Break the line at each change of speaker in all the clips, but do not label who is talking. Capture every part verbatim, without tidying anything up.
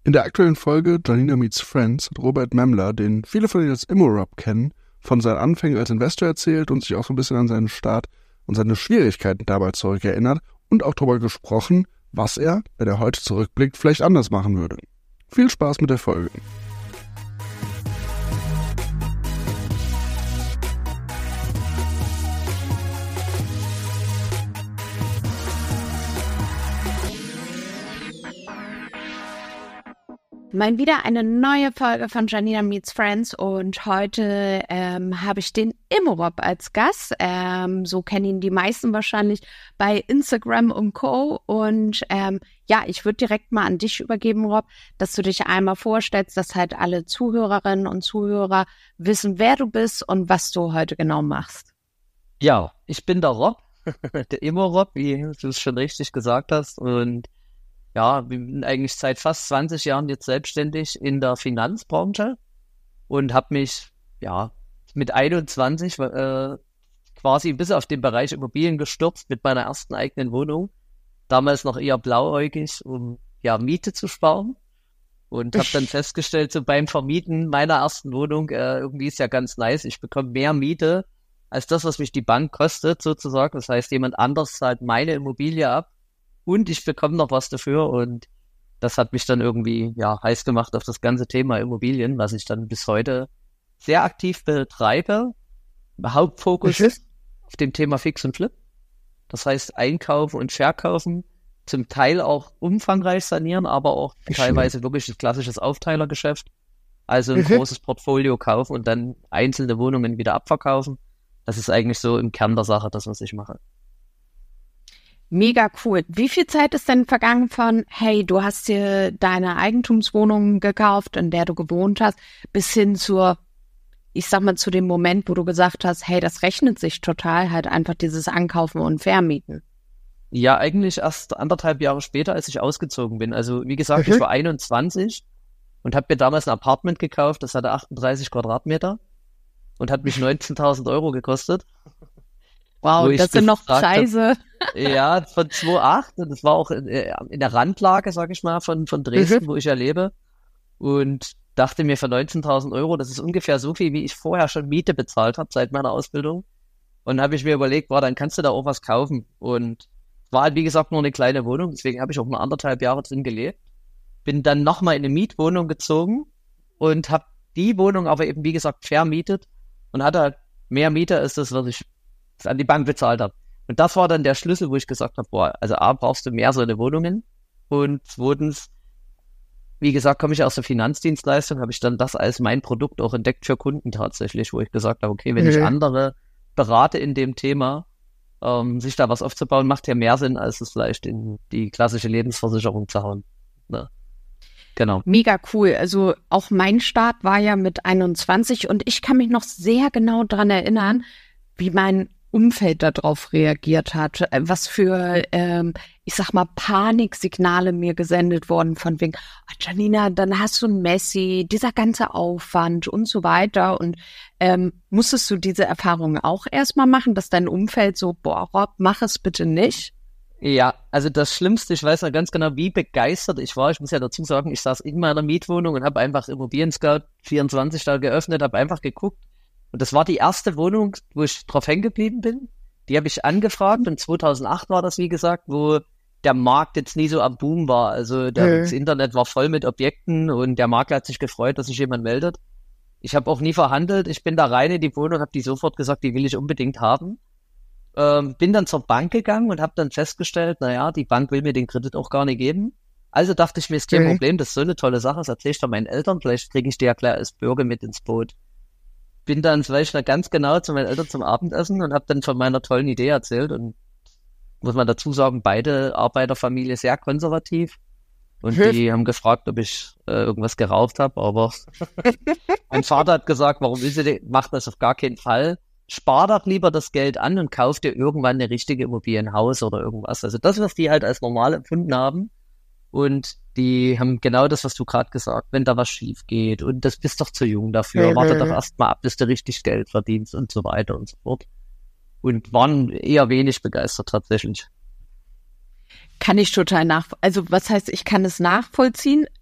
In der aktuellen Folge Janina Meets Friends hat Robert Memmler, den viele von Ihnen als Immo-Rob kennen, von seinen Anfängen als Investor erzählt und sich auch so ein bisschen an seinen Start und seine Schwierigkeiten dabei zurückerinnert und auch darüber gesprochen, was er, wenn er heute zurückblickt, vielleicht anders machen würde. Viel Spaß mit der Folge.
Mal wieder eine neue Folge von Janina Meets Friends und heute ähm, habe ich den Immo-Rob als Gast. Ähm, so kennen ihn die meisten wahrscheinlich bei Instagram und Co. Und ähm, ja, ich würde direkt mal an dich übergeben, Rob, dass du dich einmal vorstellst, dass halt alle Zuhörerinnen und Zuhörer wissen, wer du bist und was du heute genau machst.
Ja, ich bin der Rob, der Immo-Rob, wie du es schon richtig gesagt hast, und ja, wir sind eigentlich seit fast zwanzig Jahren jetzt selbstständig in der Finanzbranche und habe mich ja mit einundzwanzig äh, quasi bis auf den Bereich Immobilien gestürzt mit meiner ersten eigenen Wohnung. Damals noch eher blauäugig, um ja Miete zu sparen, und habe dann festgestellt, so beim Vermieten meiner ersten Wohnung, äh, irgendwie ist ja ganz nice, ich bekomme mehr Miete als das, was mich die Bank kostet sozusagen. Das heißt, jemand anders zahlt meine Immobilie ab. Und ich bekomme noch was dafür, und das hat mich dann irgendwie ja heiß gemacht auf das ganze Thema Immobilien, was ich dann bis heute sehr aktiv betreibe. Hauptfokus
Mhm.
auf dem Thema Fix und Flip. Das heißt Einkaufen und Verkaufen, zum Teil auch umfangreich sanieren, aber auch
Schön.
teilweise wirklich ein klassisches Aufteilergeschäft. Also ein
Mhm.
großes Portfolio kaufen und dann einzelne Wohnungen wieder abverkaufen. Das ist eigentlich so im Kern der Sache das, was ich mache.
Mega cool. Wie viel Zeit ist denn vergangen von, hey, du hast dir deine Eigentumswohnung gekauft, in der du gewohnt hast, bis hin zur, ich sag mal, zu dem Moment, wo du gesagt hast, hey, das rechnet sich total, halt einfach dieses Ankaufen und Vermieten?
Ja, eigentlich erst anderthalb Jahre später, als ich ausgezogen bin. Also wie gesagt,
Mhm.
ich war einundzwanzig und habe mir damals ein Apartment gekauft, das hatte achtunddreißig Quadratmeter und hat mich neunzehntausend Euro gekostet.
Wow,
Wo ich
das sind noch
gefragt hab,
Preise.
Ja, von zwei Komma acht, und das war auch in, in der Randlage, sag ich mal, von, von Dresden,
Mhm.
wo ich ja lebe, und dachte mir, für neunzehntausend Euro, das ist ungefähr so viel, wie ich vorher schon Miete bezahlt habe seit meiner Ausbildung. Und habe ich mir überlegt, boah, dann kannst du da auch was kaufen. Und war halt, wie gesagt, nur eine kleine Wohnung, deswegen habe ich auch nur anderthalb Jahre drin gelebt. Bin dann nochmal in eine Mietwohnung gezogen und habe die Wohnung aber eben, wie gesagt, vermietet und hatte halt mehr Miete als das, was ich an die Bank bezahlt habe. Und das war dann der Schlüssel, wo ich gesagt habe, boah, also A, brauchst du mehr so eine Wohnungen, und zweitens, wie gesagt, komme ich aus der Finanzdienstleistung, habe ich dann das als mein Produkt auch entdeckt für Kunden tatsächlich, wo ich gesagt habe, okay, wenn ich
Mhm.
andere berate in dem Thema, ähm, sich da was aufzubauen, macht ja mehr Sinn, als es vielleicht in die klassische Lebensversicherung zu hauen. Ne? Genau.
Mega cool. Also auch mein Start war ja mit einundzwanzig und ich kann mich noch sehr genau dran erinnern, wie mein Umfeld darauf reagiert hat, was für, ähm, ich sag mal, Paniksignale mir gesendet wurden von wegen, oh, Janina, dann hast du ein Messi, dieser ganze Aufwand und so weiter. Und ähm, musstest du diese Erfahrungen auch erstmal machen, dass dein Umfeld so, boah, Rob, mach es bitte nicht?
Ja, also das Schlimmste, ich weiß noch ganz genau, wie begeistert ich war. Ich muss ja dazu sagen, ich saß in meiner Mietwohnung und habe einfach Immobilien Scout vierundzwanzig da geöffnet, habe einfach geguckt. Und das war die erste Wohnung, wo ich drauf hängen geblieben bin. Die habe ich angefragt, und zweitausendacht war das, wie gesagt, wo der Markt jetzt nie so am Boom war. Also der,
Mhm.
das Internet war voll mit Objekten und der Makler hat sich gefreut, dass sich jemand meldet. Ich habe auch nie verhandelt. Ich bin da rein in die Wohnung, habe die sofort gesagt, die will ich unbedingt haben. Ähm, bin dann zur Bank gegangen und habe dann festgestellt, naja, die Bank will mir den Kredit auch gar nicht geben. Also dachte ich mir, ist kein
Mhm.
Problem, das ist so eine tolle Sache, das erzähle ich doch meinen Eltern, vielleicht kriege ich die ja gleich als Bürger mit ins Boot. Bin dann, weiß ich noch ganz genau, zu meinen Eltern zum Abendessen und habe dann von meiner tollen Idee erzählt, und muss man dazu sagen, beide Arbeiterfamilie sehr konservativ, und
Mhm.
die haben gefragt, ob ich äh, irgendwas geraucht habe, aber mein Vater hat gesagt, warum will sie denn, macht das auf gar keinen Fall. Spar doch lieber das Geld an und kauf dir irgendwann eine richtige Immobilie, ein Haus oder irgendwas. Also das, was die halt als normal empfunden haben. Und die haben genau das, was du gerade gesagt, wenn da was schief geht und das bist doch zu jung dafür,
Mhm.
warte doch erst mal ab, bis du richtig Geld verdienst und so weiter und so fort. Und waren eher wenig begeistert tatsächlich.
Kann ich total nach, also was heißt, ich kann es nachvollziehen.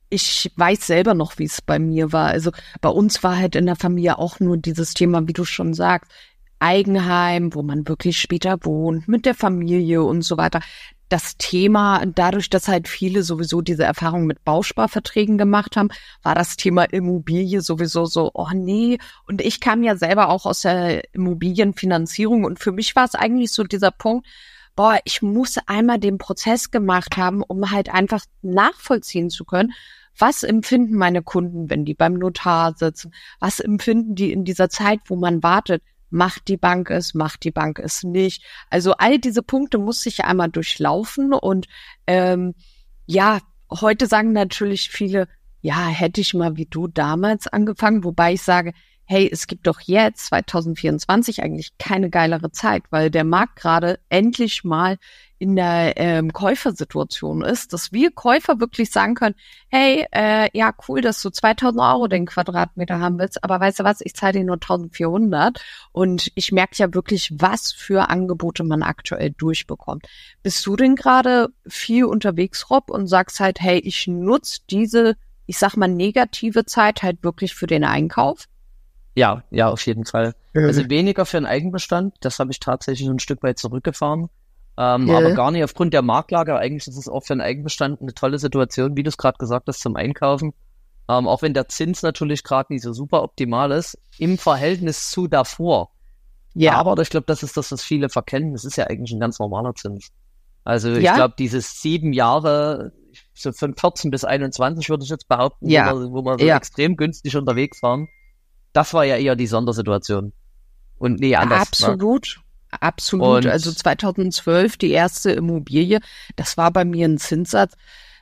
ich weiß selber noch, wie es bei mir war. Also bei uns war halt in der Familie auch nur dieses Thema, wie du schon sagst, Eigenheim, wo man wirklich später wohnt, mit der Familie und so weiter. Das Thema, dadurch, dass halt viele sowieso diese Erfahrung mit Bausparverträgen gemacht haben, war das Thema Immobilie sowieso so, oh nee. Und ich kam ja selber auch aus der Immobilienfinanzierung und für mich war es eigentlich so dieser Punkt, boah, ich muss einmal den Prozess gemacht haben, um halt einfach nachvollziehen zu können, was empfinden meine Kunden, wenn die beim Notar sitzen? Was empfinden die in dieser Zeit, wo man wartet? Macht die Bank es, macht die Bank es nicht? Also all diese Punkte muss ich einmal durchlaufen und ähm, ja, heute sagen natürlich viele, ja, hätte ich mal wie du damals angefangen, wobei ich sage, hey, es gibt doch jetzt, zwanzig vierundzwanzig, eigentlich keine geilere Zeit, weil der Markt gerade endlich mal in der ähm, Käufersituation ist, dass wir Käufer wirklich sagen können, hey, äh, ja, cool, dass du zweitausend Euro den Quadratmeter haben willst, aber weißt du was, ich zahle dir nur eintausendvierhundert und ich merke ja wirklich, was für Angebote man aktuell durchbekommt. Bist du denn gerade viel unterwegs, Rob, und sagst halt, hey, ich nutze diese, ich sag mal, negative Zeit halt wirklich für den Einkauf?
Ja, ja, auf jeden Fall. Also weniger für den Eigenbestand, das habe ich tatsächlich ein Stück weit zurückgefahren. Ähm, ja. Aber gar nicht aufgrund der Marktlage. Eigentlich ist es auch für den Eigenbestand eine tolle Situation, wie du es gerade gesagt hast, zum Einkaufen. Ähm, auch wenn der Zins natürlich gerade nicht so super optimal ist, im Verhältnis zu davor. Ja. Aber ich glaube, das ist das, was viele verkennen. Das ist ja eigentlich ein ganz normaler Zins. Also ich ja. glaube, dieses sieben Jahre, so von vierzehn bis einundzwanzig würde ich jetzt behaupten, ja. wo wir, wo wir so ja. extrem günstig unterwegs waren, das war ja eher die Sondersituation. Und nee, anders.
Absolut. Ne? Absolut, und also zweitausendzwölf die erste Immobilie, das war bei mir ein Zinssatz,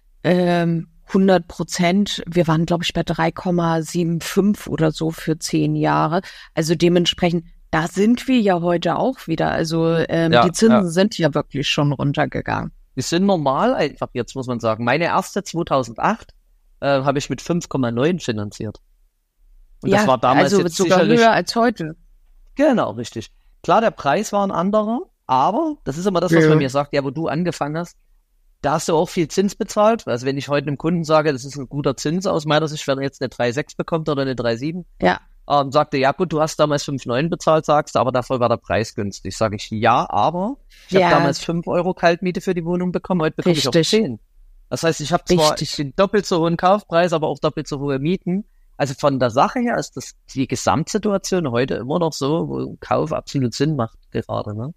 ähm, hundert Prozent, wir waren glaube ich bei drei Komma fünfundsiebzig oder so für zehn Jahre, also dementsprechend, da sind wir ja heute auch wieder, also ähm, ja, die Zinsen ja. sind ja wirklich schon runtergegangen.
Die sind normal einfach jetzt, muss man sagen. Meine erste zweitausendacht äh, habe ich mit fünf Komma neun finanziert. Und
ja,
das war damals
also
jetzt
sogar
sicherlich
höher als heute.
Genau, richtig. Klar, der Preis war ein anderer, aber das ist immer das, was ja. man mir sagt, ja, wo du angefangen hast, da hast du auch viel Zins bezahlt. Also wenn ich heute einem Kunden sage, das ist ein guter Zins aus meiner Sicht, wenn er jetzt eine drei Komma sechs bekommt oder eine drei Komma sieben,
ja.
ähm, sagte, ja gut, du hast damals fünf Komma neun bezahlt, sagst du, aber davor war der Preis günstig. Sage ich, ja, aber ich ja. habe damals fünf Euro Kaltmiete für die Wohnung bekommen, heute bekomme Richtig. ich auch zehn. Das heißt, ich habe zwar den doppelt so hohen Kaufpreis, aber auch doppelt so hohe Mieten. Also von der Sache her ist das die Gesamtsituation heute immer noch so, wo Kauf absolut Sinn macht gerade, ne?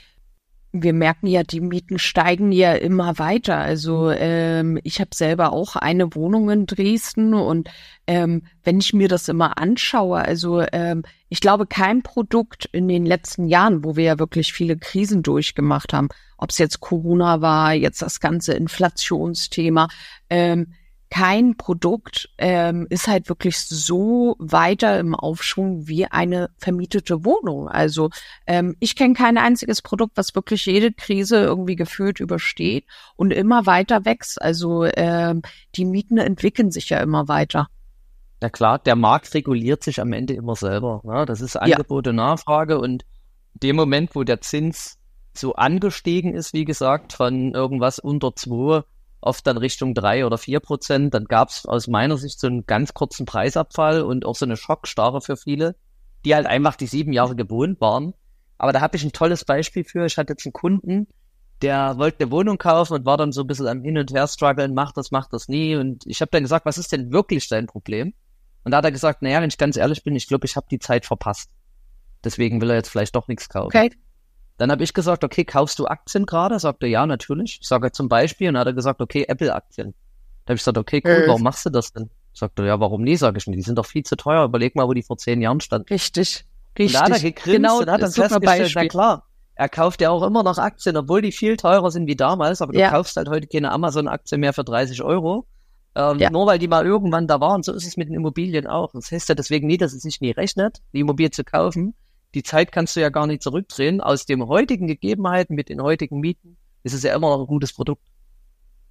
Wir merken ja, die Mieten steigen ja immer weiter. Also ähm, ich habe selber auch eine Wohnung in Dresden und ähm, wenn ich mir das immer anschaue, also ähm, ich glaube, kein Produkt in den letzten Jahren, wo wir ja wirklich viele Krisen durchgemacht haben, ob es jetzt Corona war, jetzt das ganze Inflationsthema, ähm, kein Produkt ähm, ist halt wirklich so weiter im Aufschwung wie eine vermietete Wohnung. Also ähm, ich kenne kein einziges Produkt, was wirklich jede Krise irgendwie gefühlt übersteht und immer weiter wächst. Also ähm, die Mieten entwickeln sich ja immer weiter.
Ja klar, der Markt reguliert sich am Ende immer selber. Ne? Das ist Angebot ja. und Nachfrage und in dem Moment, wo der Zins so angestiegen ist, wie gesagt, von irgendwas unter zwei oft dann Richtung drei oder vier Prozent, dann gab es aus meiner Sicht so einen ganz kurzen Preisabfall und auch so eine Schockstarre für viele, die halt einfach die sieben Jahre gewohnt waren. Aber da habe ich ein tolles Beispiel für. Ich hatte jetzt einen Kunden, der wollte eine Wohnung kaufen und war dann so ein bisschen am Hin- und Her-Struggeln, macht das, macht das nie. Und ich habe dann gesagt, was ist denn wirklich dein Problem? Und da hat er gesagt, naja, wenn ich ganz ehrlich bin, ich glaube, ich habe die Zeit verpasst. Deswegen will er jetzt vielleicht doch nichts kaufen.
Okay.
Dann habe ich gesagt, okay, kaufst du Aktien gerade? Sagt er, ja, natürlich. Ich sage zum Beispiel, und dann hat er gesagt, okay, Apple-Aktien. Da habe ich gesagt, okay, cool, äh. warum machst du das denn? Sagt er, ja, warum nie, sage ich nicht. Die sind doch viel zu teuer. Überleg mal, wo die vor zehn Jahren standen.
Richtig, richtig.
Und da hat er gegrinst genau, und hat dann festgestellt, Beispiel. Na klar, er kauft ja auch immer noch Aktien, obwohl die viel teurer sind wie damals, aber du ja. kaufst halt heute keine Amazon-Aktie mehr für dreißig Euro. Ähm, ja. Nur weil die mal irgendwann da waren. So ist es mit den Immobilien auch. Das heißt ja deswegen nie, dass es sich nie rechnet, die Immobilie zu kaufen. Die Zeit kannst du ja gar nicht zurückdrehen. Aus den heutigen Gegebenheiten mit den heutigen Mieten ist es ja immer noch ein gutes Produkt.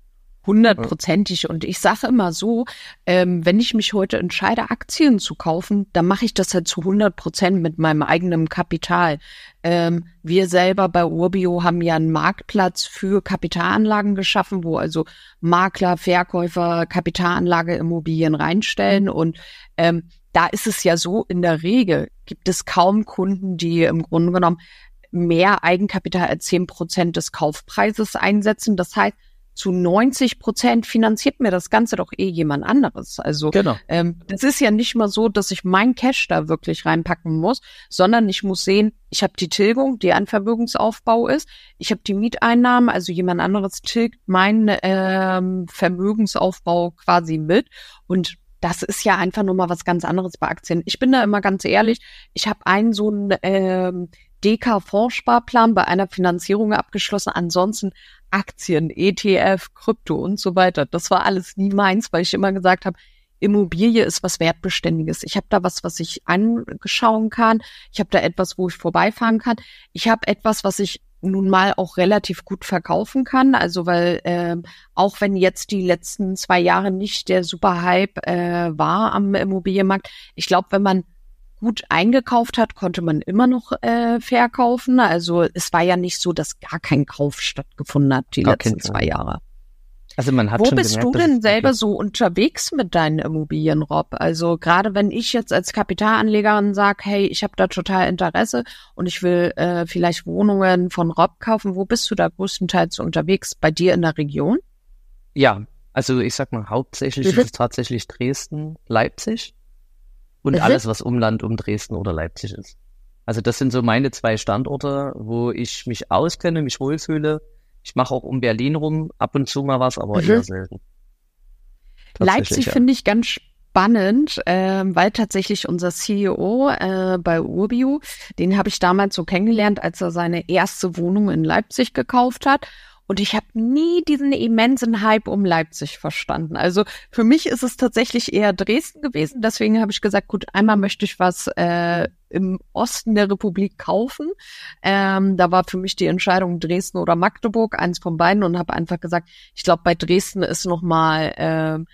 Hundertprozentig. Und ich sage immer so, ähm, wenn ich mich heute entscheide, Aktien zu kaufen, dann mache ich das halt zu hundert Prozent mit meinem eigenen Kapital. Ähm, wir selber bei Urbio haben ja einen Marktplatz für Kapitalanlagen geschaffen, wo also Makler, Verkäufer Kapitalanlageimmobilien reinstellen. Und ähm, da ist es ja so, in der Regel gibt es kaum Kunden, die im Grunde genommen mehr Eigenkapital als zehn Prozent des Kaufpreises einsetzen. Das heißt, zu neunzig Prozent finanziert mir das Ganze doch eh jemand anderes. Also
Genau.
ähm, das ist ja nicht mal so, dass ich mein Cash da wirklich reinpacken muss, sondern ich muss sehen, ich habe die Tilgung, die ein Vermögensaufbau ist. Ich habe die Mieteinnahmen, also jemand anderes tilgt meinen ähm, Vermögensaufbau quasi mit. Und das ist ja einfach nur mal was ganz anderes bei Aktien. Ich bin da immer ganz ehrlich, ich habe einen so einen ähm, D K-Fondssparplan bei einer Finanzierung abgeschlossen. Ansonsten Aktien, E T F, Krypto und so weiter. Das war alles nie meins, weil ich immer gesagt habe, Immobilie ist was Wertbeständiges. Ich habe da was, was ich anschauen kann. Ich habe da etwas, wo ich vorbeifahren kann. Ich habe etwas, was ich nun mal auch relativ gut verkaufen kann. Also weil ähm, auch wenn jetzt die letzten zwei Jahre nicht der Superhype äh, war am Immobilienmarkt, ich glaube, wenn man gut eingekauft hat, konnte man immer noch äh, verkaufen. Also es war ja nicht so, dass gar kein Kauf stattgefunden hat die
Gar
letzten
kein
zwei Jahre.
Also man hat
Wo
schon
bist
gemerkt,
du
dass
denn
es
selber
wirklich-
so unterwegs mit deinen Immobilien, Rob? Also gerade wenn ich jetzt als Kapitalanlegerin sage, hey, ich habe da total Interesse und ich will äh, vielleicht Wohnungen von Rob kaufen, wo bist du da größtenteils unterwegs? Bei dir in der Region?
Ja, also ich sag mal, hauptsächlich
Mhm.
ist es tatsächlich Dresden, Leipzig und
Mhm.
alles, was Umland um Dresden oder Leipzig ist. Also das sind so meine zwei Standorte, wo ich mich auskenne, mich wohlfühle. Ich mache auch um Berlin rum ab und zu mal was, aber
Mhm.
eher selten. Tatsächlich,
Leipzig
ja.
finde ich ganz spannend, ähm, weil tatsächlich unser C E O äh, bei Urbio, den habe ich damals so kennengelernt, als er seine erste Wohnung in Leipzig gekauft hat. Und ich habe nie diesen immensen Hype um Leipzig verstanden. Also für mich ist es tatsächlich eher Dresden gewesen. Deswegen habe ich gesagt, gut, einmal möchte ich was äh, im Osten der Republik kaufen. Ähm, da war für mich die Entscheidung Dresden oder Magdeburg, eins von beiden, und habe einfach gesagt, ich glaube, bei Dresden ist noch mal ähm,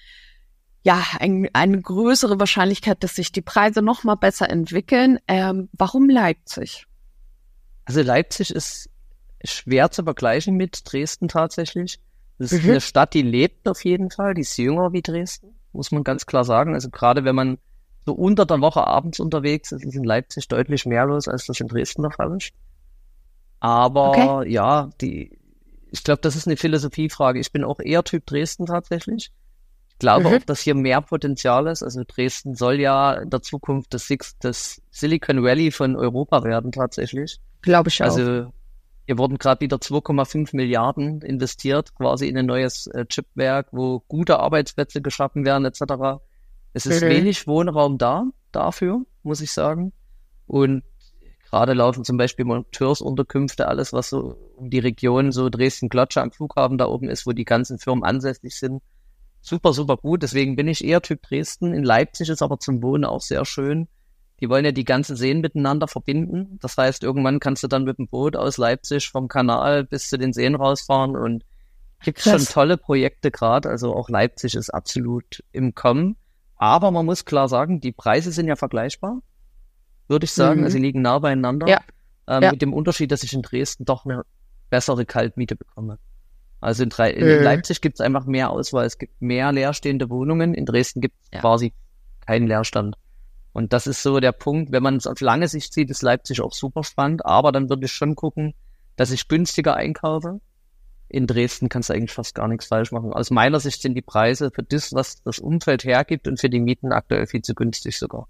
ja ein, eine größere Wahrscheinlichkeit, dass sich die Preise noch mal besser entwickeln. Ähm, warum Leipzig?
Also Leipzig ist schwer zu vergleichen mit Dresden tatsächlich. Das ist
Mhm.
eine Stadt, die lebt auf jeden Fall, die ist jünger wie Dresden, muss man ganz klar sagen. Also gerade wenn man so unter der Woche abends unterwegs ist, ist in Leipzig deutlich mehr los, als das in Dresden der Fall ist. Aber
Okay.
ja, die, ich glaube, das ist eine Philosophiefrage. Ich bin auch eher Typ Dresden tatsächlich. Ich glaube
Mhm.
auch, dass hier mehr Potenzial ist. Also Dresden soll ja in der Zukunft das, Six, das Silicon Valley von Europa werden tatsächlich.
Glaube ich auch.
Also hier wurden gerade wieder zwei Komma fünf Milliarden investiert, quasi in ein neues äh, Chipwerk, wo gute Arbeitsplätze geschaffen werden, et cetera. Es ist
Mhm.
wenig Wohnraum da dafür, muss ich sagen. Und gerade laufen zum Beispiel Monteursunterkünfte, alles, was so um die Region, so Dresden-Glotsche am Flughafen da oben ist, wo die ganzen Firmen ansässig sind. Super, super gut. Deswegen bin ich eher Typ Dresden. In Leipzig ist aber zum Wohnen auch sehr schön. Die wollen ja die ganzen Seen miteinander verbinden. Das heißt, irgendwann kannst du dann mit dem Boot aus Leipzig vom Kanal bis zu den Seen rausfahren und gibt
Krass.
schon tolle Projekte gerade. Also auch Leipzig ist absolut im Kommen. Aber man muss klar sagen, die Preise sind ja vergleichbar, würde ich sagen.
Mhm.
Also sie liegen nah beieinander.
Ja.
Ähm,
Ja.
Mit dem Unterschied, dass ich in Dresden doch eine bessere Kaltmiete bekomme. Also in, drei, in
Mhm.
Leipzig gibt es einfach mehr Auswahl. Es gibt mehr leerstehende Wohnungen. In Dresden gibt es
Ja.
quasi keinen Leerstand. Und das ist so der Punkt, wenn man es auf lange Sicht sieht, ist Leipzig auch super spannend, aber dann würde ich schon gucken, dass ich günstiger einkaufe. In Dresden kannst du eigentlich fast gar nichts falsch machen. Aus meiner Sicht sind die Preise für das, was das Umfeld hergibt und für die Mieten aktuell viel zu günstig sogar.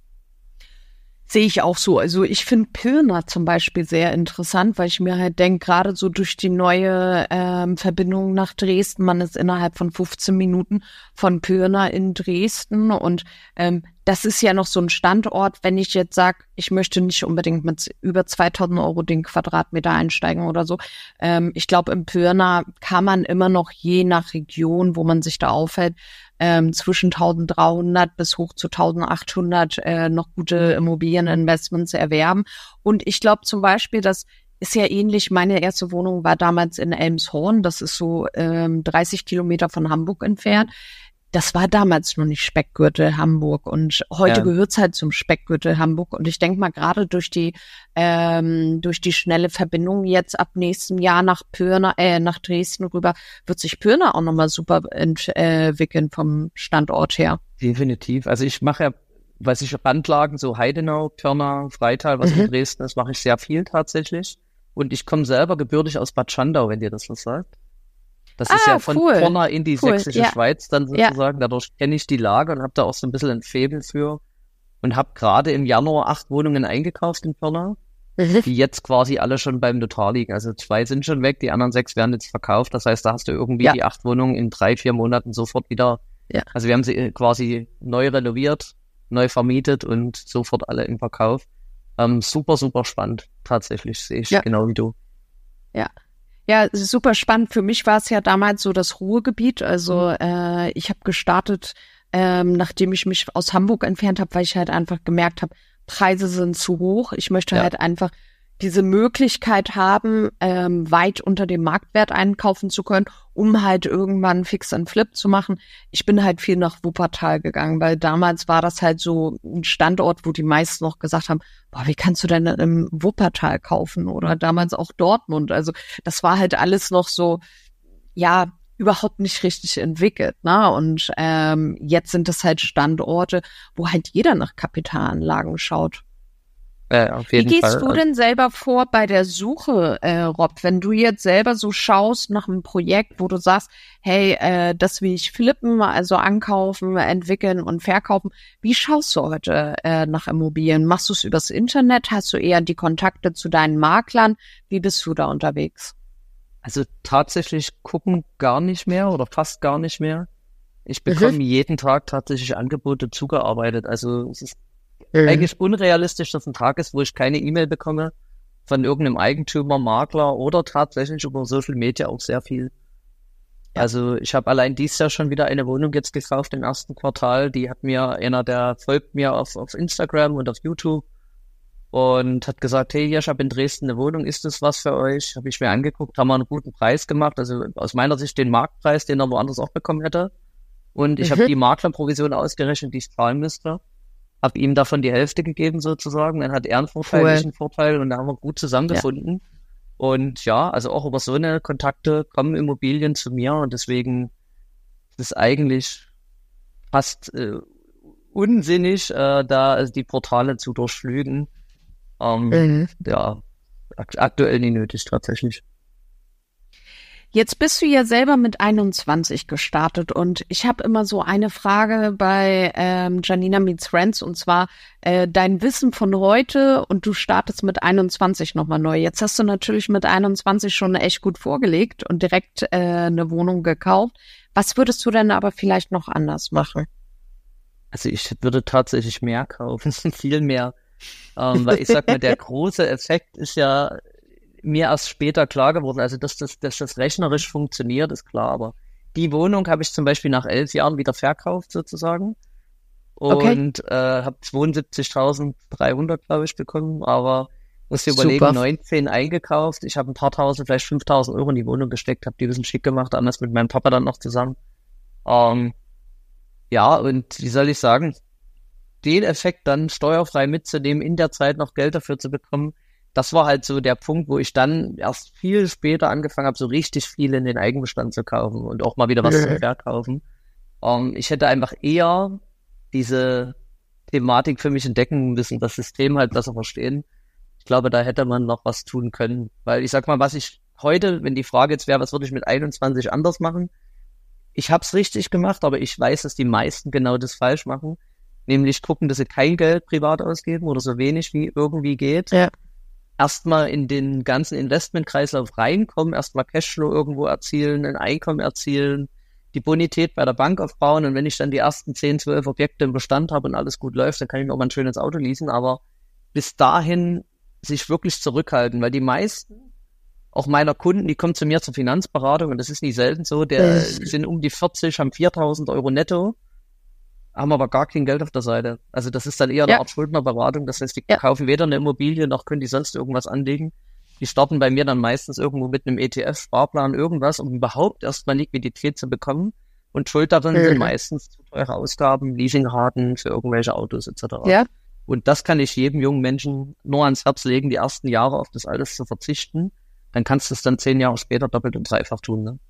Sehe ich auch so. Also ich finde Pirna zum Beispiel sehr interessant, weil ich mir halt denke, gerade so durch die neue ähm, Verbindung nach Dresden, man ist innerhalb von fünfzehn Minuten von Pirna in Dresden, und ähm, das ist ja noch so ein Standort, wenn ich jetzt sage, ich möchte nicht unbedingt mit über zweitausend Euro den Quadratmeter einsteigen oder so. Ähm, ich glaube, in Pirna kann man immer noch je nach Region, wo man sich da aufhält, ähm, zwischen dreizehnhundert bis hoch zu eintausendachthundert äh, noch gute Immobilieninvestments erwerben. Und ich glaube zum Beispiel, dass ist ja ähnlich. Meine erste Wohnung war damals in Elmshorn. Das ist so ähm, dreißig Kilometer von Hamburg entfernt. Das war damals noch nicht Speckgürtel Hamburg und heute
Ja.
gehört's halt zum Speckgürtel Hamburg. Und ich denke mal, gerade durch die ähm, durch die schnelle Verbindung jetzt ab nächstem Jahr nach Pirna, äh, nach Dresden rüber, wird sich Pirna auch nochmal super entwickeln vom Standort her.
Definitiv. Also ich mache ja, weiß ich, Randlagen, so Heidenau, Pirna, Freital, was
Mhm.
in Dresden ist, mache ich sehr viel tatsächlich. Und ich komme selber gebürtig aus Bad Schandau, wenn dir das was sagt. Das ist
Ah,
ja von
cool.
Pirna in die
Cool,
sächsische
ja.
Schweiz dann
Ja.
sozusagen. Dadurch kenne ich die Lage und habe da auch so ein bisschen ein Faible für. Und habe gerade im Januar acht Wohnungen eingekauft in Pirna, die jetzt quasi alle schon beim Notar liegen. Also zwei sind schon weg, die anderen sechs werden jetzt verkauft. Das heißt, da hast du irgendwie
Ja.
die acht Wohnungen in drei, vier Monaten sofort wieder.
Ja.
Also wir haben sie quasi neu renoviert, neu vermietet und sofort alle im Verkauf. Ähm, super, super spannend. Tatsächlich sehe ich
Ja.
genau wie du.
Ja, es ist super spannend. Für mich war es ja damals so das Ruhrgebiet. Also äh, ich habe gestartet, ähm, nachdem ich mich aus Hamburg entfernt habe, weil ich halt einfach gemerkt habe, Preise sind zu hoch. Ich möchte
Ja.
halt einfach diese Möglichkeit haben, ähm, weit unter dem Marktwert einkaufen zu können, um halt irgendwann Fix and Flip zu machen. Ich bin halt viel nach Wuppertal gegangen, weil damals war das halt so ein Standort, wo die meisten noch gesagt haben, boah, wie kannst du denn im Wuppertal kaufen? Oder damals auch Dortmund. Also das war halt alles noch so, ja, überhaupt nicht richtig entwickelt, ne? Und ähm, jetzt sind das halt Standorte, wo halt jeder nach Kapitalanlagen schaut.
Äh, auf
Wie
jeden
gehst
Fall.
du denn selber vor bei der Suche, äh, Rob, wenn du jetzt selber so schaust nach einem Projekt, wo du sagst, hey, äh, das will ich flippen, also ankaufen, entwickeln und verkaufen. Wie schaust du heute äh, nach Immobilien? Machst du es übers Internet? Hast du eher die Kontakte zu deinen Maklern? Wie bist du da unterwegs?
Also tatsächlich gucken gar nicht mehr oder fast gar nicht mehr. Ich bekomme jeden Tag tatsächlich Angebote zugearbeitet. Also es ist eigentlich unrealistisch, dass ein Tag ist, wo ich keine E-Mail bekomme von irgendeinem Eigentümer, Makler oder tatsächlich über Social Media auch sehr viel.
Ja.
Also ich habe allein dieses Jahr schon wieder eine Wohnung jetzt gekauft im ersten Quartal. Die hat mir einer, der folgt mir auf, auf Instagram und auf YouTube und hat gesagt, hey, ich habe in Dresden eine Wohnung, ist das was für euch? Habe ich mir angeguckt, haben wir einen guten Preis gemacht, also aus meiner Sicht den Marktpreis, den er woanders auch bekommen hätte. Und ich
Mhm.
habe die Maklerprovision ausgerechnet, die ich zahlen müsste. Habe ihm davon die Hälfte gegeben sozusagen. Dann hat er einen Vorteil,
Cool.
ich einen Vorteil und da haben wir gut zusammengefunden. Und ja, also auch über so eine Kontakte kommen Immobilien zu mir und deswegen ist es eigentlich fast äh, unsinnig, äh, da also die Portale zu durchflügen. Ähm,
Mhm.
Ja, ak aktuell nie nötig tatsächlich.
Jetzt bist du ja selber mit einundzwanzig gestartet und ich habe immer so eine Frage bei ähm, Janina Meets Friends und zwar äh, dein Wissen von heute und du startest mit einundzwanzig nochmal neu. Jetzt hast du natürlich mit einundzwanzig schon echt gut vorgelegt und direkt äh, eine Wohnung gekauft. Was würdest du denn aber vielleicht noch anders machen?
Also ich würde tatsächlich mehr kaufen, viel mehr. Ähm, weil ich sag mal, der große Effekt ist ja mir erst später klar geworden. Also dass das, dass das rechnerisch funktioniert, ist klar. Aber die Wohnung habe ich zum Beispiel nach elf Jahren wieder verkauft sozusagen und
Okay.
äh, habe zweiundsiebzigtausenddreihundert, glaube ich, bekommen. Aber muss dir überlegen,
Super.
neunzehn eingekauft. Ich habe ein paar tausend, vielleicht fünftausend Euro in die Wohnung gesteckt, habe die ein bisschen schick gemacht, damals mit meinem Papa dann noch zusammen. Ähm, ja, und wie soll ich sagen, den Effekt dann steuerfrei mitzunehmen, in der Zeit noch Geld dafür zu bekommen, das war halt so der Punkt, wo ich dann erst viel später angefangen habe, so richtig viel in den Eigenbestand zu kaufen und auch mal wieder was zu verkaufen. Ähm, ich hätte einfach eher diese Thematik für mich entdecken müssen, das System halt besser verstehen. Ich glaube, da hätte man noch was tun können. Weil ich sag mal, was ich heute, wenn die Frage jetzt wäre, was würde ich mit einundzwanzig anders machen? Ich habe es richtig gemacht, aber ich weiß, dass die meisten genau das falsch machen. Nämlich gucken, dass sie kein Geld privat ausgeben oder so wenig wie irgendwie geht.
Ja.
Erstmal in den ganzen Investmentkreislauf reinkommen, erstmal Cashflow irgendwo erzielen, ein Einkommen erzielen, die Bonität bei der Bank aufbauen und wenn ich dann die ersten zehn, zwölf Objekte im Bestand habe und alles gut läuft, dann kann ich mir auch mal ein schönes Auto leasen, aber bis dahin sich wirklich zurückhalten, weil die meisten, auch meiner Kunden, die kommen zu mir zur Finanzberatung und das ist nicht selten so, der
Mhm.
sind um die vierzig, haben viertausend Euro netto, haben aber gar kein Geld auf der Seite. Also das ist dann eher eine
Ja.
Art Schuldnerberatung. Das heißt, die
Ja.
kaufen weder eine Immobilie, noch können die sonst irgendwas anlegen. die starten bei mir dann meistens irgendwo mit einem E T F-Sparplan irgendwas, um überhaupt erstmal Liquidität zu bekommen. Und schuld daran sind meistens zu teure Ausgaben, Leasingraten für irgendwelche Autos et cetera.
Ja.
Und das kann ich jedem jungen Menschen nur ans Herz legen, die ersten Jahre auf das alles zu verzichten. Dann kannst du es dann zehn Jahre später doppelt und dreifach tun, ne?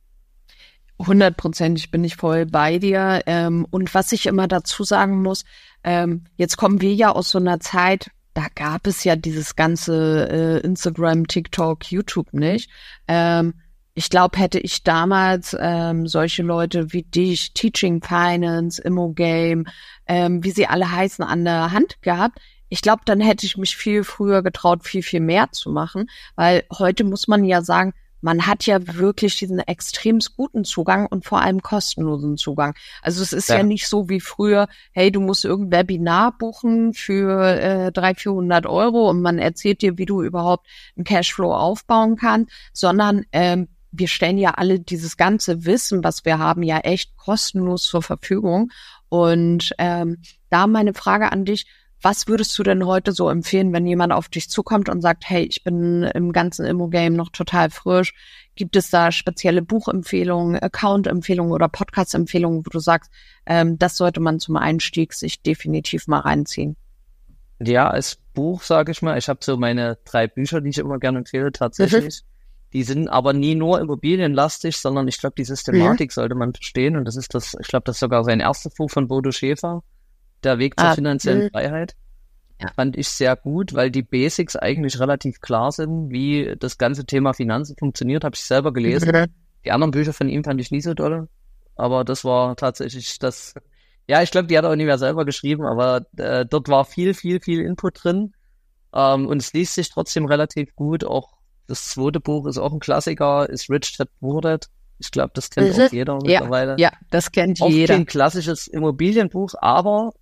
Hundertprozentig bin ich voll bei dir. Ähm, und was ich immer dazu sagen muss, ähm, jetzt kommen wir ja aus so einer Zeit, da gab es ja dieses ganze äh, Instagram, TikTok, YouTube nicht. Ähm, ich glaube, hätte ich damals ähm, solche Leute wie dich, Teaching Finance, Immogame, ähm, wie sie alle heißen, an der Hand gehabt, ich glaube, dann hätte ich mich viel früher getraut, viel, viel mehr zu machen. Weil heute muss man ja sagen, man hat ja wirklich diesen extremst guten Zugang und vor allem kostenlosen Zugang. Also es ist ja, ja nicht so wie früher, hey, du musst irgendein Webinar buchen für äh, dreihundert, vierhundert Euro und man erzählt dir, wie du überhaupt einen Cashflow aufbauen kannst, sondern ähm, wir stellen ja alle dieses ganze Wissen, was wir haben, ja echt kostenlos zur Verfügung. Und ähm, da meine Frage an dich, was würdest du denn heute so empfehlen, wenn jemand auf dich zukommt und sagt, hey, ich bin im ganzen Immo-Game noch total frisch. Gibt es da spezielle Buchempfehlungen, Account-Empfehlungen oder Podcast-Empfehlungen, wo du sagst, ähm, das sollte man zum Einstieg sich definitiv mal reinziehen?
Ja, als Buch, sage ich mal, ich habe so meine drei Bücher, die ich immer gerne empfehle, tatsächlich. Mhm. Die sind aber nie nur immobilienlastig, sondern ich glaube, die Systematik mhm. sollte man verstehen. Und das ist das, ich glaube, das ist sogar sein erstes Buch von Bodo Schäfer. Der Weg zur ah, finanziellen mh. Freiheit. Ja. Fand ich sehr gut, weil die Basics eigentlich relativ klar sind, wie das ganze Thema Finanzen funktioniert, habe ich selber gelesen. Mhm. Die anderen Bücher von ihm fand ich nie so doll, aber das war tatsächlich das, ja, ich glaube, die hat er auch nicht mehr selber geschrieben, aber äh, dort war viel, viel, viel Input drin ähm, und es liest sich trotzdem relativ gut. Auch das zweite Buch ist auch ein Klassiker, ist Rich Dad Poor Dad. Ich glaube, das kennt mhm. auch jeder mittlerweile.
Ja, ja, das kennt
auch
jeder.
Kein klassisches Immobilienbuch, aber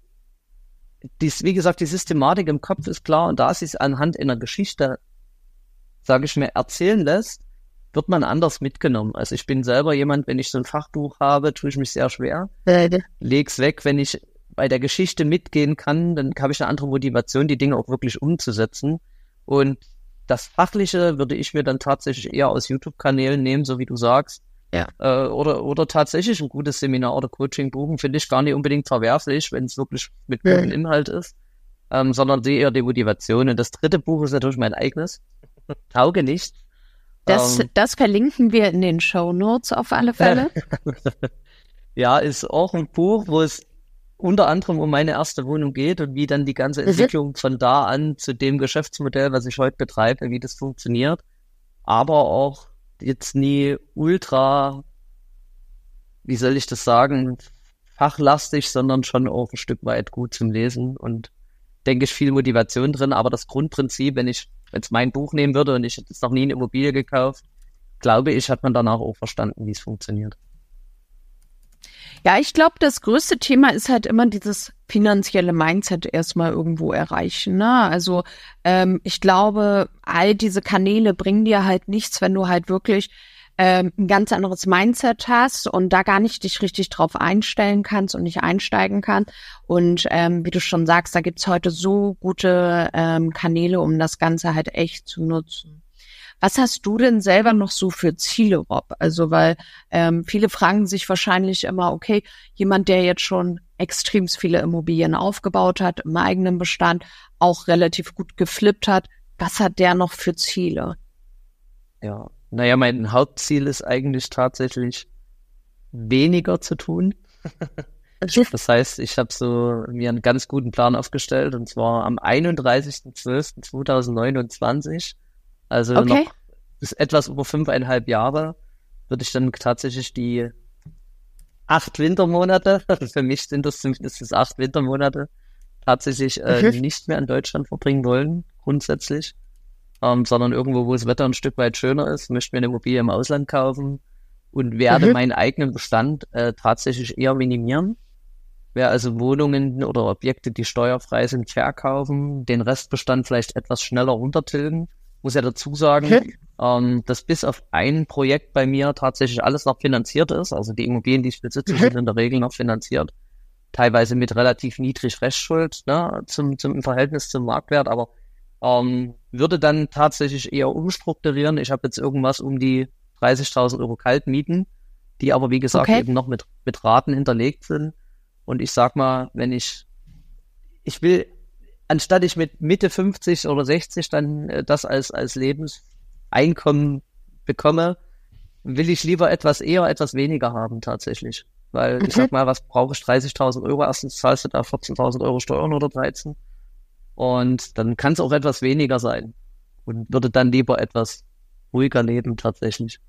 dies, wie gesagt, die Systematik im Kopf ist klar und da sie es anhand einer Geschichte, sage ich mir, erzählen lässt, wird man anders mitgenommen. Also ich bin selber jemand, wenn ich so ein Fachbuch habe, tue ich mich sehr schwer. Äh. Leg's weg, wenn ich bei der Geschichte mitgehen kann, dann habe ich eine andere Motivation, die Dinge auch wirklich umzusetzen. Und das Fachliche würde ich mir dann tatsächlich eher aus YouTube-Kanälen nehmen, so wie du sagst. Ja. Äh, oder, oder tatsächlich ein gutes Seminar oder Coaching buchen, finde ich gar nicht unbedingt verwerflich, wenn es wirklich mit gutem mhm. Inhalt ist, ähm, sondern sehe eher die Motivation. Und das dritte Buch ist natürlich mein eigenes. Tauge nicht.
Das, ähm, das verlinken wir in den Shownotes auf alle Fälle.
Ja, ist auch ein Buch, wo es unter anderem um meine erste Wohnung geht und wie dann die ganze Entwicklung mhm. von da an zu dem Geschäftsmodell, was ich heute betreibe, wie das funktioniert. Aber auch jetzt nie ultra, wie soll ich das sagen, fachlastig, sondern schon auch ein Stück weit gut zum Lesen und denke ich viel Motivation drin, aber das Grundprinzip, wenn ich jetzt mein Buch nehmen würde und ich hätte jetzt noch nie eine Immobilie gekauft, glaube ich, hat man danach auch verstanden, wie es funktioniert.
Ja, ich glaube, das größte Thema ist halt immer dieses finanzielle Mindset erstmal irgendwo erreichen, ne? Also ähm, ich glaube, all diese Kanäle bringen dir halt nichts, wenn du halt wirklich ähm, ein ganz anderes Mindset hast und da gar nicht dich richtig drauf einstellen kannst und nicht einsteigen kannst. Und ähm, wie du schon sagst, da gibt's heute so gute ähm, Kanäle, um das Ganze halt echt zu nutzen. Was hast du denn selber noch so für Ziele, Rob? Also, weil ähm, viele fragen sich wahrscheinlich immer, okay, jemand, der jetzt schon extrem viele Immobilien aufgebaut hat, im eigenen Bestand, auch relativ gut geflippt hat, was hat der noch für Ziele?
Ja, naja, mein Hauptziel ist eigentlich tatsächlich weniger zu tun. Das heißt, ich habe so mir einen ganz guten Plan aufgestellt und zwar am einunddreißigsten zwölften zweitausendneunundzwanzig. Also okay. noch bis etwas über fünfeinhalb Jahre würde ich dann tatsächlich die acht Wintermonate, für mich sind das zumindest acht Wintermonate, tatsächlich äh, mhm. nicht mehr in Deutschland verbringen wollen, grundsätzlich, ähm, sondern irgendwo, wo das Wetter ein Stück weit schöner ist, möchte mir eine Immobilie im Ausland kaufen und werde mhm. meinen eigenen Bestand äh, tatsächlich eher minimieren. Werde also Wohnungen oder Objekte, die steuerfrei sind, verkaufen, den Restbestand vielleicht etwas schneller runtertilgen. Muss ja dazu sagen, okay. ähm, dass bis auf ein Projekt bei mir tatsächlich alles noch finanziert ist. Also die Immobilien, die ich besitze, okay. sind in der Regel noch finanziert. Teilweise mit relativ niedrig Restschuld, ne, zum, zum im Verhältnis zum Marktwert. Aber Ähm, würde dann tatsächlich eher umstrukturieren. Ich habe jetzt irgendwas um die dreißigtausend Euro Kaltmieten, die aber wie gesagt
Okay.
eben noch mit, mit Raten hinterlegt sind. Und ich sag mal, wenn ich, ich will, anstatt ich mit Mitte fünfzig oder sechzig dann äh, das als, als Lebenseinkommen bekomme, will ich lieber etwas eher, etwas weniger haben tatsächlich. Weil ich
Mhm.
sag mal, was brauche ich? dreißigtausend Euro? Erstens zahlst du da vierzehntausend Euro Steuern oder dreizehn. Und dann kann es auch etwas weniger sein. Und würde dann lieber etwas ruhiger leben tatsächlich.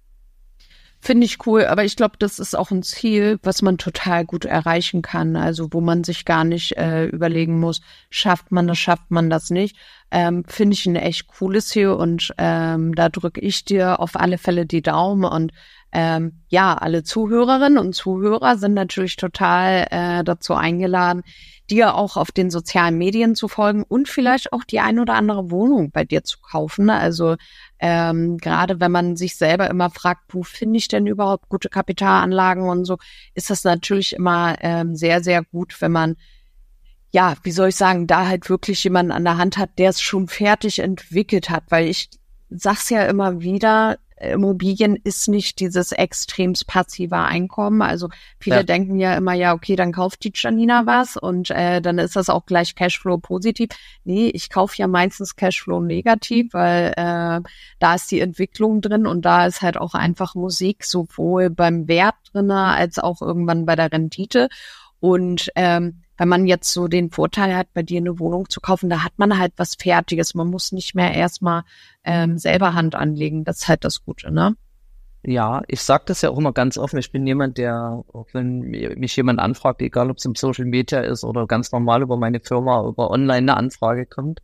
Finde ich cool, aber ich glaube, das ist auch ein Ziel, was man total gut erreichen kann. Also wo man sich gar nicht äh, überlegen muss, schafft man das, schafft man das nicht. Ähm, Finde ich ein echt cooles Ziel und ähm, da drücke ich dir auf alle Fälle die Daumen und ähm, ja, alle Zuhörerinnen und Zuhörer sind natürlich total äh, dazu eingeladen, dir auch auf den sozialen Medien zu folgen und vielleicht auch die ein oder andere Wohnung bei dir zu kaufen. Also ähm, gerade wenn man sich selber immer fragt, wo finde ich denn überhaupt gute Kapitalanlagen und so, ist das natürlich immer ähm, sehr, sehr gut, wenn man, ja, wie soll ich sagen, da halt wirklich jemanden an der Hand hat, der es schon fertig entwickelt hat, weil ich sag's ja immer wieder, Immobilien ist nicht dieses extremst passive Einkommen. Also viele
Ja.
denken ja immer, ja, okay, dann kauft die Janina was und äh, dann ist das auch gleich Cashflow positiv. Nee, ich kaufe ja meistens Cashflow negativ, weil äh, da ist die Entwicklung drin und da ist halt auch einfach Musik sowohl beim Wert drinne als auch irgendwann bei der Rendite. Und ähm, wenn man jetzt so den Vorteil hat, bei dir eine Wohnung zu kaufen, da hat man halt was Fertiges. Man muss nicht mehr erstmal ähm, selber Hand anlegen. Das ist halt das Gute, ne?
Ja, ich sage das ja auch immer ganz offen. Ich bin jemand, der, auch wenn mich jemand anfragt, egal ob es im Social Media ist oder ganz normal über meine Firma, über online eine Anfrage kommt,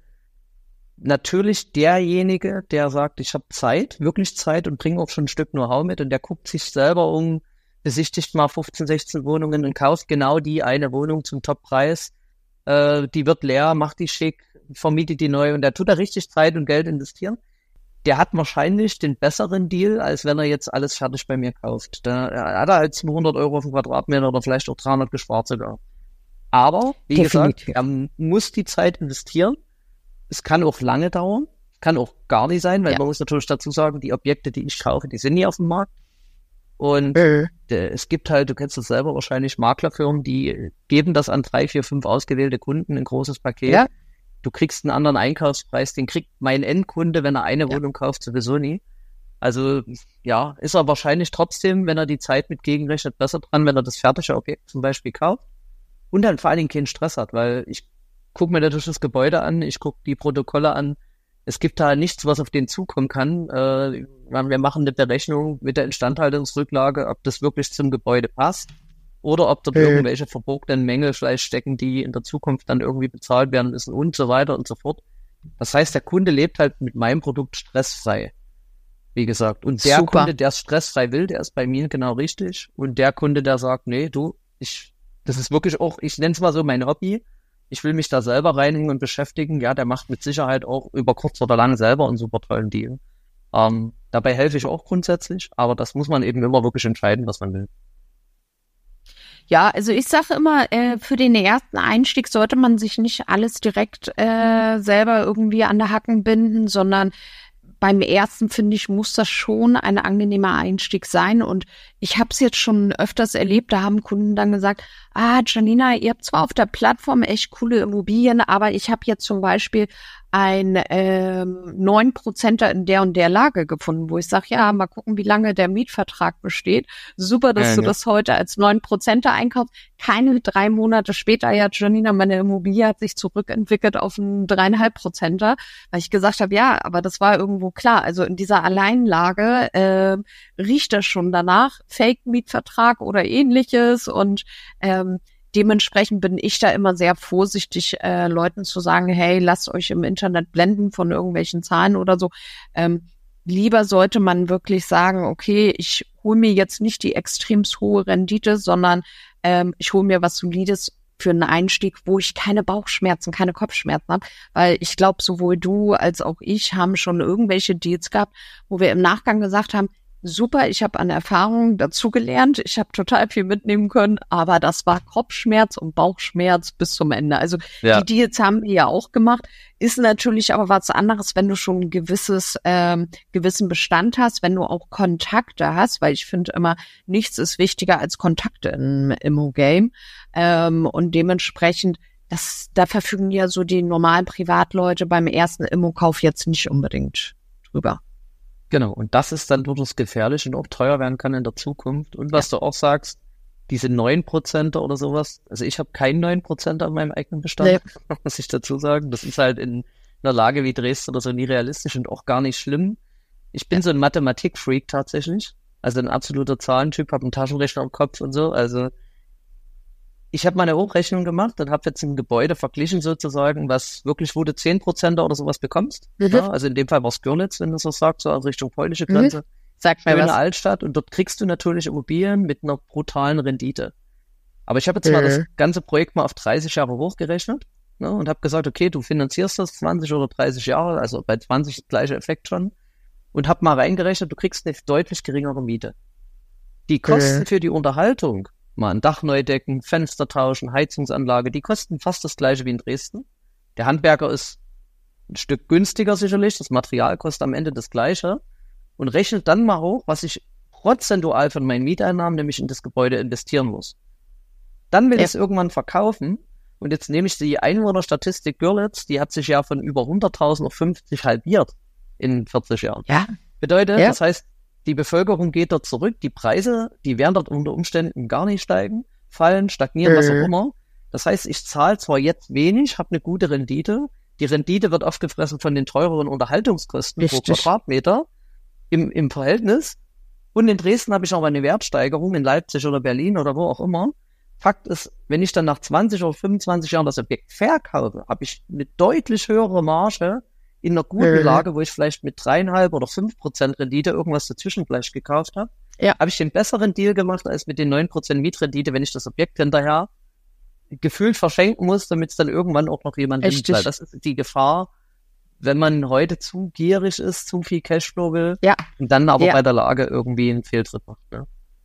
natürlich derjenige, der sagt, ich habe Zeit, wirklich Zeit und bringe auch schon ein Stück Know-how mit und der guckt sich selber um, besichtigt mal fünfzehn, sechzehn Wohnungen und kauft genau die eine Wohnung zum Toppreis. Äh, die wird leer, macht die schick, vermietet die neu und der tut da richtig Zeit und Geld investieren. Der hat wahrscheinlich den besseren Deal, als wenn er jetzt alles fertig bei mir kauft. Da hat er halt zweihundert Euro auf den Quadratmeter oder vielleicht auch dreihundert gespart sogar. Aber, wie
Definitiv.
gesagt, er muss die Zeit investieren. Es kann auch lange dauern, kann auch gar nicht sein, weil
Ja.
man muss natürlich dazu sagen, die Objekte, die ich kaufe, die sind nie auf dem Markt. Und
Äh.
äh, es gibt halt, du kennst das selber wahrscheinlich, Maklerfirmen, die geben das an drei, vier, fünf ausgewählte Kunden, ein großes Paket.
Ja.
Du kriegst einen anderen Einkaufspreis, den kriegt mein Endkunde, wenn er eine
Ja.
Wohnung kauft, sowieso nie. Also ja, ist er wahrscheinlich trotzdem, wenn er die Zeit mit gegenrechnet, besser dran, wenn er das fertige Objekt zum Beispiel kauft und dann vor allen Dingen keinen Stress hat, weil ich gucke mir natürlich das Gebäude an, ich gucke die Protokolle an. Es gibt da nichts, was auf den zukommen kann. Äh, wir machen eine Berechnung mit der Instandhaltungsrücklage, ob das wirklich zum Gebäude passt oder ob dort
Mhm.
irgendwelche verborgenen Mängel vielleicht stecken, die in der Zukunft dann irgendwie bezahlt werden müssen und so weiter und so fort. Das heißt, der Kunde lebt halt mit meinem Produkt stressfrei, wie gesagt. Und der
Super.
Kunde, der es stressfrei will, der ist bei mir genau richtig. Und der Kunde, der sagt, nee, du, ich, das ist wirklich auch, ich nenne es mal so mein Hobby. Ich will mich da selber reinhängen und beschäftigen. Ja, der macht mit Sicherheit auch über kurz oder lang selber einen super tollen Deal. Ähm, dabei helfe ich auch grundsätzlich, aber das muss man eben immer wirklich entscheiden, was man will.
Ja, also ich sage immer, äh, für den ersten Einstieg sollte man sich nicht alles direkt äh, selber irgendwie an der Hacken binden, sondern beim ersten, finde ich, muss das schon ein angenehmer Einstieg sein. Und ich habe es jetzt schon öfters erlebt, da haben Kunden dann gesagt, ah, Janina, ihr habt zwar auf der Plattform echt coole Immobilien, aber ich habe jetzt zum Beispiel ein ähm, neun Prozenter in der und der Lage gefunden, wo ich sage, ja, mal gucken, wie lange der Mietvertrag besteht. Super, dass
Ja,
du
ja.
das heute als neun Prozenter einkaufst. Keine drei Monate später, ja, Janina, meine Immobilie hat sich zurückentwickelt auf einen dreieinhalb Prozenter, weil ich gesagt habe, ja, aber das war irgendwo klar. Also in dieser Alleinlage äh, riecht das schon danach, Fake-Mietvertrag oder ähnliches und ähm, dementsprechend bin ich da immer sehr vorsichtig, äh, Leuten zu sagen, hey, lasst euch im Internet blenden von irgendwelchen Zahlen oder so. Ähm, lieber sollte man wirklich sagen, okay, ich hole mir jetzt nicht die extremst hohe Rendite, sondern ähm, ich hole mir was Solides für einen Einstieg, wo ich keine Bauchschmerzen, keine Kopfschmerzen habe. Weil ich glaube, sowohl du als auch ich haben schon irgendwelche Deals gehabt, wo wir im Nachgang gesagt haben, super, ich habe an Erfahrung dazugelernt, ich habe total viel mitnehmen können, aber das war Kopfschmerz und Bauchschmerz bis zum Ende. Also ja. Die Deals haben wir ja auch gemacht, ist natürlich aber was anderes, wenn du schon ein gewisses, ähm, gewissen Bestand hast, wenn du auch Kontakte hast, weil ich finde immer, nichts ist wichtiger als Kontakte im Immo-Game ähm, und dementsprechend, das, da verfügen ja so die normalen Privatleute beim ersten Immo-Kauf jetzt nicht unbedingt drüber.
Genau, und das ist dann durchaus gefährlich und auch teuer werden kann in der Zukunft. Und was ja. du auch sagst, diese neun Prozent oder sowas, also ich habe keinen neun Prozent an meinem eigenen Bestand, nee. muss ich dazu sagen. Das ist halt in einer Lage wie Dresden oder so nie realistisch und auch gar nicht schlimm. Ich bin ja. so ein Mathematik-Freak tatsächlich, also ein absoluter Zahlentyp, habe einen Taschenrechner im Kopf und so. Also ich habe mal eine Hochrechnung gemacht und habe jetzt ein Gebäude verglichen sozusagen, was wirklich, wo du zehn Prozent oder sowas bekommst. Mhm. Ja, also in dem Fall war es Görlitz, wenn du so sagst, so also Richtung polnische Grenze. Mhm.
Sag mal was.
Altstadt und dort kriegst du natürlich Immobilien mit einer brutalen Rendite. Aber ich habe jetzt mhm. mal das ganze Projekt mal auf dreißig Jahre hochgerechnet, ne, und habe gesagt, okay, du finanzierst das zwanzig oder dreißig Jahre, also bei zwanzig der gleiche Effekt schon, und habe mal reingerechnet, du kriegst eine deutlich geringere Miete. Die Kosten mhm. für die Unterhaltung, mal ein Dach neu decken, Fenster tauschen, Heizungsanlage, die kosten fast das gleiche wie in Dresden. Der Handwerker ist ein Stück günstiger sicherlich, das Material kostet am Ende das gleiche und rechnet dann mal hoch, was ich prozentual von meinen Mieteinnahmen nämlich in das Gebäude investieren muss. Dann will ja. ich es irgendwann verkaufen und jetzt nehme ich die Einwohnerstatistik Görlitz, die hat sich ja von über hunderttausend auf fünfzig halbiert in vierzig Jahren.
Ja.
Bedeutet,
ja.
das heißt, die Bevölkerung geht dort zurück, die Preise, die werden dort unter Umständen gar nicht steigen, fallen, stagnieren, mhm. was auch immer. Das heißt, ich zahle zwar jetzt wenig, habe eine gute Rendite, die Rendite wird aufgefressen von den teureren Unterhaltungskosten
Richtig.
pro Quadratmeter im, im Verhältnis. Und in Dresden habe ich aber eine Wertsteigerung, in Leipzig oder Berlin oder wo auch immer. Fakt ist, wenn ich dann nach zwanzig oder fünfundzwanzig Jahren das Objekt verkaufe, habe ich eine deutlich höhere Marge in einer guten mhm. Lage, wo ich vielleicht mit dreieinhalb oder fünf Prozent Rendite irgendwas dazwischen vielleicht gekauft habe.
Ja.
Habe ich den besseren Deal gemacht als mit den neun Prozent Mietrendite, wenn ich das Objekt hinterher gefühlt verschenken muss, damit es dann irgendwann auch noch jemand nimmt. Weil das ist die Gefahr, wenn man heute zu gierig ist, zu viel Cashflow will
ja.
und dann aber
ja.
bei der Lage irgendwie einen Fehltritt macht. Ne?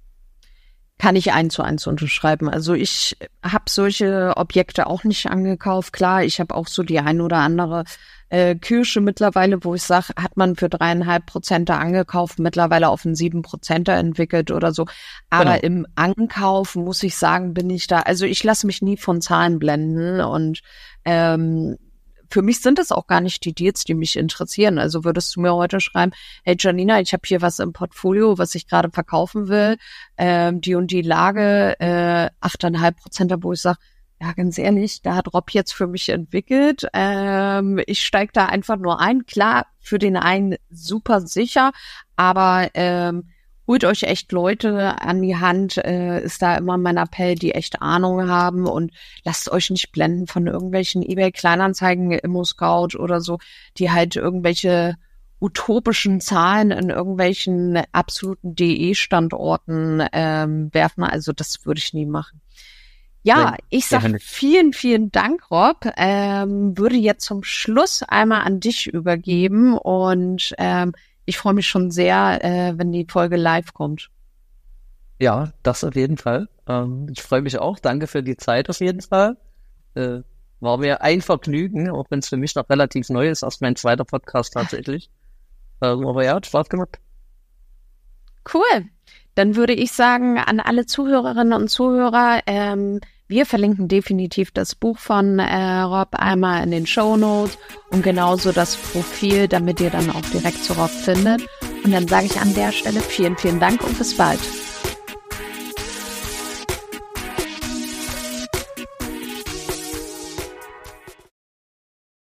Kann ich eins zu eins unterschreiben. Also ich habe solche Objekte auch nicht angekauft. Klar, ich habe auch so die ein oder andere äh, Kirche mittlerweile, wo ich sage, hat man für dreieinhalb Prozent angekauft, mittlerweile auf einen sieben Prozent entwickelt oder so. Aber genau. Im Ankauf, muss ich sagen, bin ich da, also ich lasse mich nie von Zahlen blenden und ähm, für mich sind es auch gar nicht die Deals, die mich interessieren. Also würdest du mir heute schreiben, hey Janina, ich habe hier was im Portfolio, was ich gerade verkaufen will, ähm, die und die Lage, äh, acht Komma fünf Prozent, wo ich sage, ja, ganz ehrlich, da hat Rob jetzt für mich entwickelt. Ähm, ich steige da einfach nur ein. Klar, für den einen super sicher, aber ähm, holt euch echt Leute an die Hand, äh, ist da immer mein Appell, die echt Ahnung haben und lasst euch nicht blenden von irgendwelchen eBay-Kleinanzeigen, Immo-Scout oder so, die halt irgendwelche utopischen Zahlen in irgendwelchen absoluten D E-Standorten ähm, werfen. Also das würde ich nie machen. Ja, ich sage vielen, vielen Dank, Rob. Ähm, würde jetzt zum Schluss einmal an dich übergeben und ähm, ich freue mich schon sehr, äh, wenn die Folge live kommt.
Ja, das auf jeden Fall. Ähm, ich freue mich auch. Danke für die Zeit auf jeden Fall. Äh, war mir ein Vergnügen, auch wenn es für mich noch relativ neu ist, erst mein zweiter Podcast tatsächlich. ähm, aber ja, hat Spaß gemacht.
Cool. Dann würde ich sagen, an alle Zuhörerinnen und Zuhörer, ähm, wir verlinken definitiv das Buch von äh, Rob einmal in den Shownotes und genauso das Profil, damit ihr dann auch direkt zu Rob findet. Und dann sage ich an der Stelle vielen, vielen Dank und bis bald.